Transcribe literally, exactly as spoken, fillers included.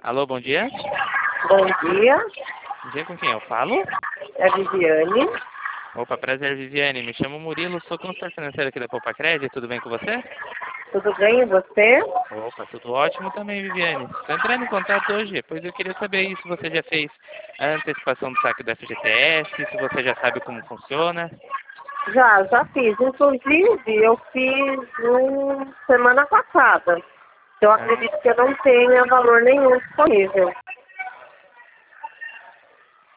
Alô, bom dia. Bom dia, Bom dia, com quem eu falo? é a Viviane. Opa, prazer, Viviane. Me chamo Murilo, sou consultor financeiro aqui da Poupa Crédito. Tudo bem com você? Tudo bem e você? Opa, tudo ótimo também, Viviane. Estou entrando em contato hoje, pois eu queria saber aí se você já fez a antecipação do saque do F G T S, se você já sabe como funciona. Já, já fiz. Inclusive, eu fiz um, semana passada. Eu Ah, acredito que eu não tenha valor nenhum disponível.